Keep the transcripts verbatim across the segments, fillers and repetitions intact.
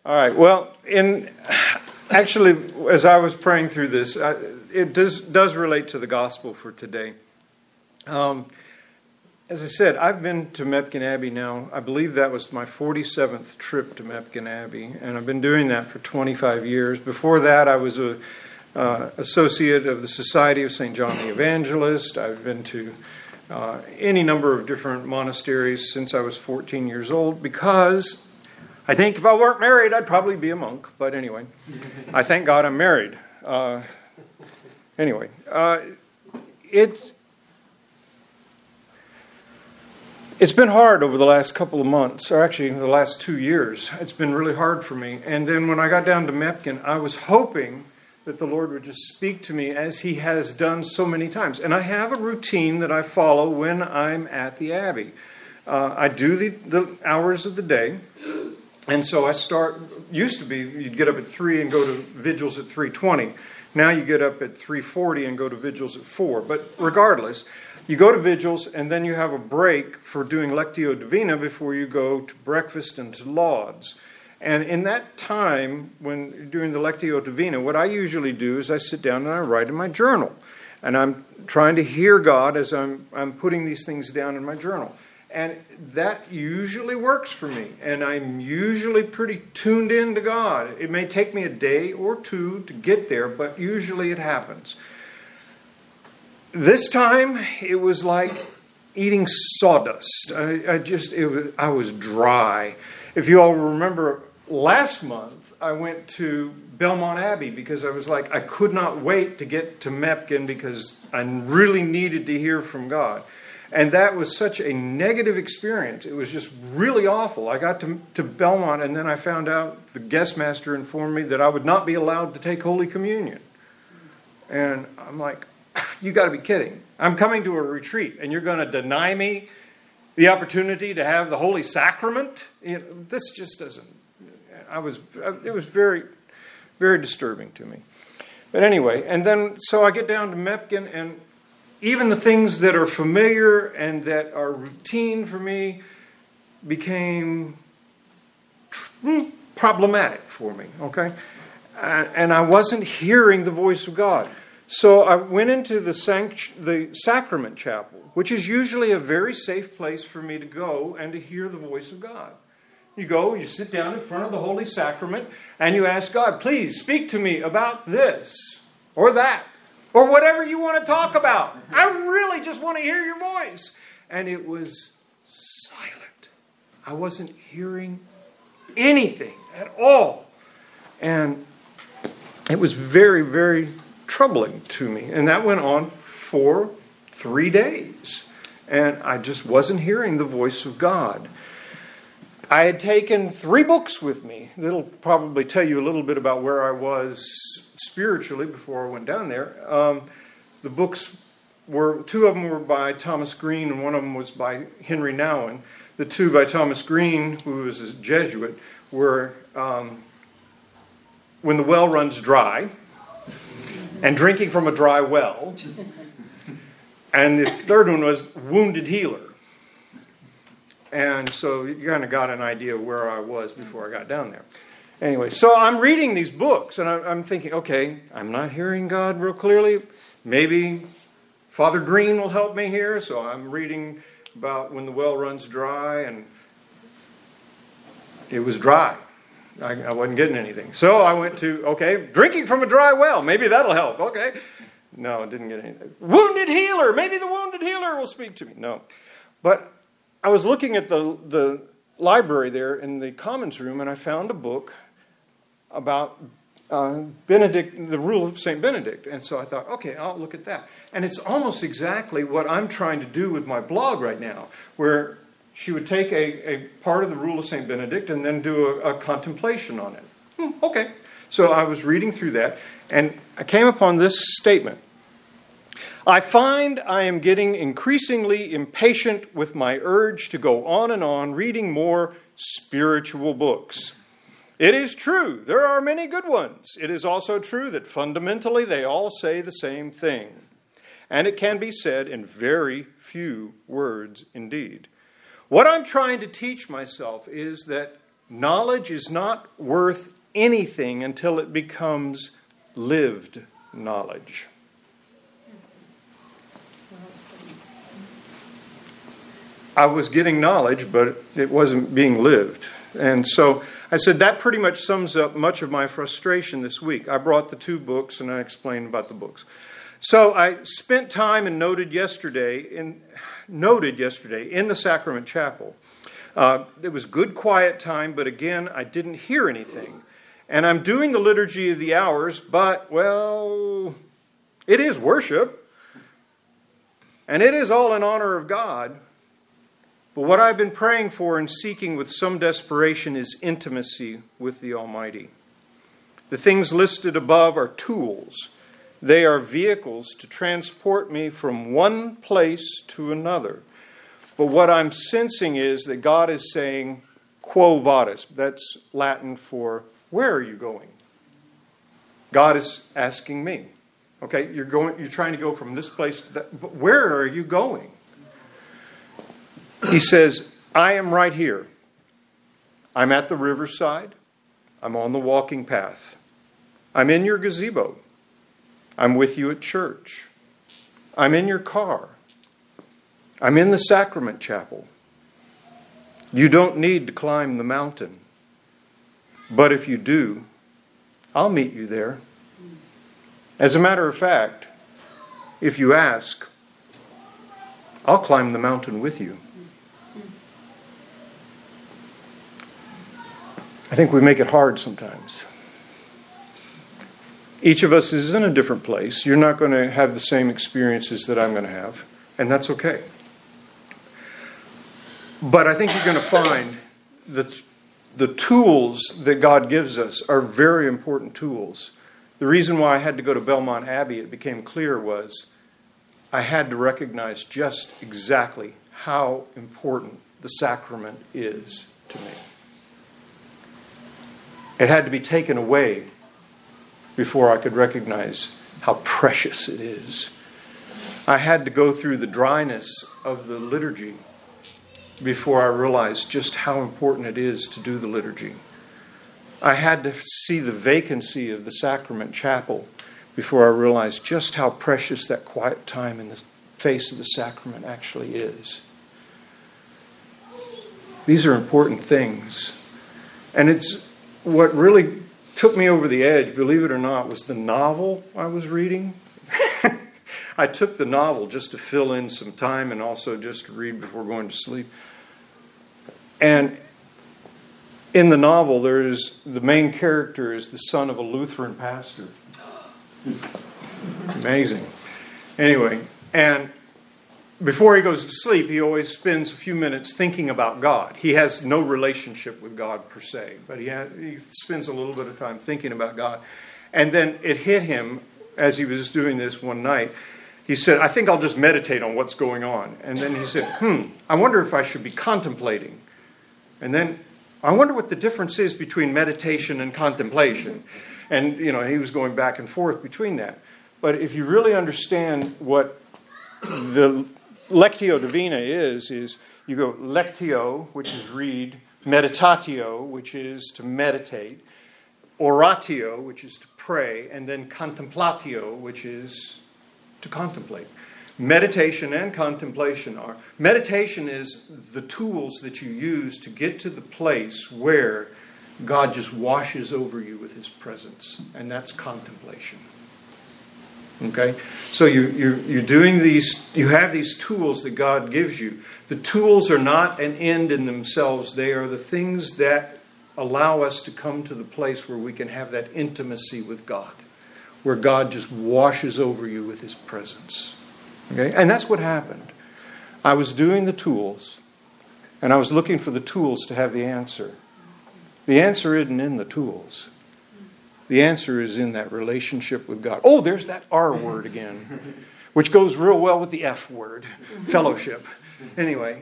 All right. Well, in actually, as I was praying through this, I, it does does relate to the gospel for today. Um, as I said, I've been to Mepkin Abbey now. I believe that was my forty-seventh trip to Mepkin Abbey, and I've been doing that for twenty-five years. Before that, I was a uh, associate of the Society of Saint John the Evangelist. I've been to uh, any number of different monasteries since I was fourteen years old, because I think if I weren't married, I'd probably be a monk. But anyway, I thank God I'm married. Uh, anyway, uh, it, it's been hard over the last couple of months, or actually the last two years. It's been really hard for me. And then when I got down to Mepkin, I was hoping that the Lord would just speak to me as He has done so many times. And I have a routine that I follow when I'm at the Abbey. Uh, I do the, the hours of the day. And so I start, used to be, you'd get up at three and go to vigils at three twenty. Now you get up at three forty and go to vigils at four. But regardless, you go to vigils and then you have a break for doing Lectio Divina before you go to breakfast and to lauds. And in that time, when you're doing the Lectio Divina, what I usually do is I sit down and I write in my journal. And I'm trying to hear God as I'm I'm putting these things down in my journal. And that usually works for me. And I'm usually pretty tuned in to God. It may take me a day or two to get there, but usually it happens. This time, it was like eating sawdust. I, I just, it was, I was dry. If you all remember, last month, I went to Belmont Abbey because I was like, I could not wait to get to Mepkin because I really needed to hear from God. And that was such a negative experience. It was just really awful. I got to, to Belmont, and then I found out the guest master informed me that I would not be allowed to take Holy Communion. And I'm like, you got to be kidding. I'm coming to a retreat, and you're going to deny me the opportunity to have the Holy Sacrament? You know, this just doesn't... I was. It was very, very disturbing to me. But anyway, and then, so I get down to Mepkin, and even the things that are familiar and that are routine for me became problematic for me, okay? And I wasn't hearing the voice of God. So I went into the, sanct- the sacrament chapel, which is usually a very safe place for me to go and to hear the voice of God. You go, you sit down in front of the Holy Sacrament, and you ask God, please speak to me about this or that, or whatever you want to talk about. I really just want to hear your voice. And it was silent. I wasn't hearing anything at all. And it was very, very troubling to me. And that went on for three days. And I just wasn't hearing the voice of God. I had taken three books with me. That'll probably tell you a little bit about where I was spiritually before I went down there. Um, the books were, two of them were by Thomas Green and one of them was by Henry Nouwen. The two by Thomas Green, who was a Jesuit, were um, When the Well Runs Dry and Drinking from a Dry Well. And the third one was Wounded Healer. And so you kind of got an idea of where I was before I got down there. Anyway, so I'm reading these books, and I'm thinking, okay, I'm not hearing God real clearly. Maybe Father Green will help me here. So I'm reading about When the Well Runs Dry, and it was dry. I, I wasn't getting anything. So I went to, okay, Drinking from a Dry Well. Maybe that'll help. Okay. No, I didn't get anything. Wounded Healer. Maybe the Wounded Healer will speak to me. No. But I was looking at the, the library there in the Commons Room, and I found a book about uh, Benedict, the Rule of Saint Benedict. And so I thought, okay, I'll look at that. And it's almost exactly what I'm trying to do with my blog right now, where she would take a, a part of the Rule of Saint Benedict and then do a, a contemplation on it. Hmm, okay. So I was reading through that, and I came upon this statement. I find I am getting increasingly impatient with my urge to go on and on reading more spiritual books. It is true, there are many good ones. It is also true that fundamentally they all say the same thing. And it can be said in very few words indeed. What I'm trying to teach myself is that knowledge is not worth anything until it becomes lived knowledge. I was getting knowledge, but it wasn't being lived. And so I said that pretty much sums up much of my frustration this week. I brought the two books and I explained about the books. So I spent time and noted yesterday in noted yesterday in the Sacrament Chapel. Uh, it was good quiet time, but again, I didn't hear anything. And I'm doing the Liturgy of the Hours, but, well, it is worship. And it is all in honor of God. But what I've been praying for and seeking with some desperation is intimacy with the Almighty. The things listed above are tools. They are vehicles to transport me from one place to another. But what I'm sensing is that God is saying, quo vadis. That's Latin for, where are you going? God is asking me. Okay, you're going. You're trying to go from this place to that. But where are you going? He says, I am right here. I'm at the riverside. I'm on the walking path. I'm in your gazebo. I'm with you at church. I'm in your car. I'm in the Sacrament Chapel. You don't need to climb the mountain. But if you do, I'll meet you there. As a matter of fact, if you ask, I'll climb the mountain with you. I think we make it hard sometimes. Each of us is in a different place. You're not going to have the same experiences that I'm going to have, and that's okay. But I think you're going to find that the tools that God gives us are very important tools. The reason why I had to go to Belmont Abbey, it became clear, was I had to recognize just exactly how important the sacrament is to me. It had to be taken away before I could recognize how precious it is. I had to go through the dryness of the liturgy before I realized just how important it is to do the liturgy. I had to see the vacancy of the Sacrament Chapel before I realized just how precious that quiet time in the face of the sacrament actually is. These are important things. And it's what really took me over the edge, believe it or not, was the novel I was reading. I took the novel just to fill in some time and also just to read before going to sleep. And in the novel, there is the main character is the son of a Lutheran pastor. Amazing. Anyway, and before he goes to sleep, he always spends a few minutes thinking about God. He has no relationship with God per se, but he, has, he spends a little bit of time thinking about God. And then it hit him as he was doing this one night. He said, I think I'll just meditate on what's going on. And then he said, hmm, I wonder if I should be contemplating. And then I wonder what the difference is between meditation and contemplation. And, you know, he was going back and forth between that. But if you really understand what the Lectio Divina is, is you go lectio, which is read, meditatio, which is to meditate, oratio, which is to pray, and then contemplatio, which is to contemplate. Meditation and contemplation are... Meditation is the tools that you use to get to the place where God just washes over you with His presence. And that's contemplation. Okay? So you, you're, you're doing these... You have these tools that God gives you. The tools are not an end in themselves. They are the things that allow us to come to the place where we can have that intimacy with God. Where God just washes over you with His presence. Okay? And that's what happened. I was doing the tools, and I was looking for the tools to have the answer. The answer isn't in the tools. The answer is in that relationship with God. Oh, there's that R word again, which goes real well with the F word, fellowship. Anyway,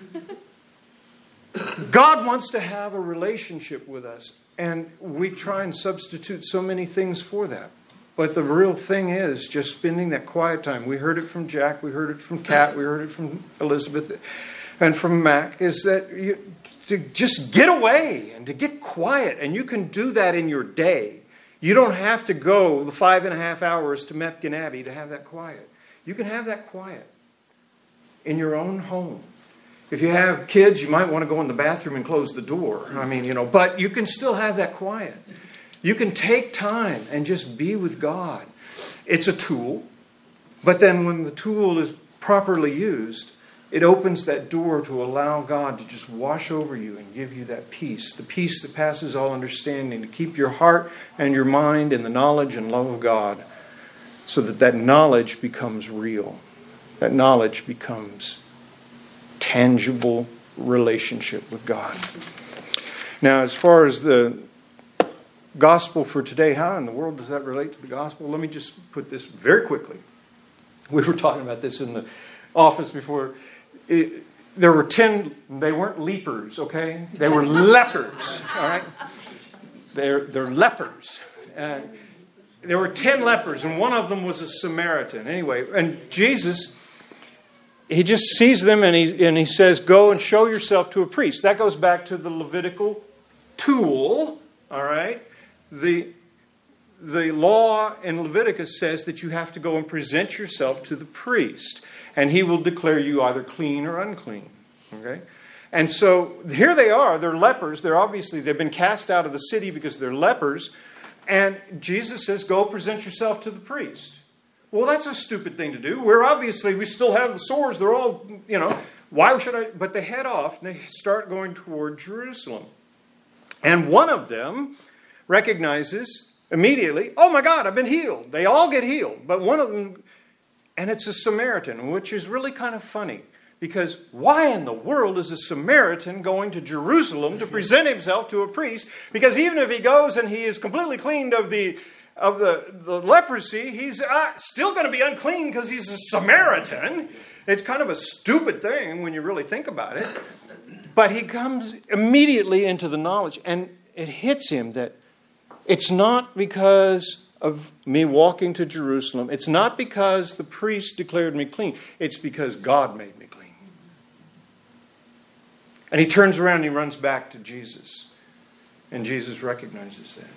God wants to have a relationship with us, and we try and substitute so many things for that. But the real thing is just spending that quiet time. We heard it from Jack, we heard it from Kat, we heard it from Elizabeth, and from Mac, is that you to just get away and to get quiet. And you can do that in your day. You don't have to go the five and a half hours to Mepkin Abbey to have that quiet. You can have that quiet in your own home. If you have kids, you might want to go in the bathroom and close the door. I mean, you know, but you can still have that quiet. You can take time and just be with God. It's a tool, but then when the tool is properly used, it opens that door to allow God to just wash over you and give you that peace, the peace that passes all understanding, to keep your heart and your mind in the knowledge and love of God, so that that knowledge becomes real. That knowledge becomes tangible relationship with God. Now, as far as the gospel for today, how in the world does that relate to the gospel? Let me just put this very quickly. We were talking about this in the office before. It, there were ten, they weren't leapers, okay? They were lepers, all right? They're, they're lepers. Uh, there were ten lepers, and one of them was a Samaritan. Anyway, and Jesus, he just sees them and he, and he says, go and show yourself to a priest. That goes back to the Levitical tool, all right? The, the law in Leviticus says that you have to go and present yourself to the priest, and he will declare you either clean or unclean. Okay? And so here they are. They're lepers. They're obviously, they've been cast out of the city because they're lepers. And Jesus says, go present yourself to the priest. Well, that's a stupid thing to do. We're obviously, we still have the sores. They're all, you know, why should I? But they head off and they start going toward Jerusalem. And one of them recognizes immediately, oh my God, I've been healed. They all get healed. But one of them, and it's a Samaritan, which is really kind of funny. Because why in the world is a Samaritan going to Jerusalem to present himself to a priest? Because even if he goes and he is completely cleaned of the of the, the leprosy, he's uh, still going to be unclean because he's a Samaritan. It's kind of a stupid thing when you really think about it. But he comes immediately into the knowledge, and it hits him that it's not because of me walking to Jerusalem. It's not because the priest declared me clean. It's because God made me clean. And he turns around and he runs back to Jesus. And Jesus recognizes that.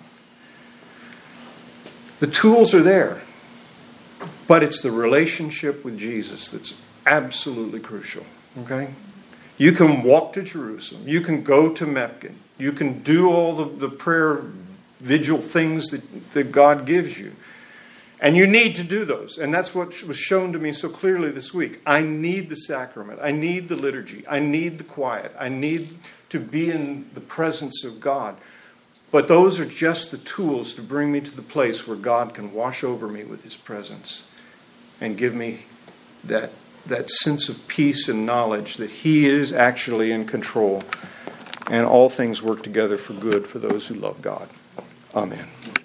The tools are there. But it's the relationship with Jesus that's absolutely crucial. Okay? You can walk to Jerusalem. You can go to Mepkin. You can do all the, the prayer vigil things that, that God gives you. And you need to do those. And that's what was shown to me so clearly this week. I need the sacrament. I need the liturgy. I need the quiet. I need to be in the presence of God. But those are just the tools to bring me to the place where God can wash over me with His presence and give me that, that sense of peace and knowledge that He is actually in control. And all things work together for good for those who love God. Amen.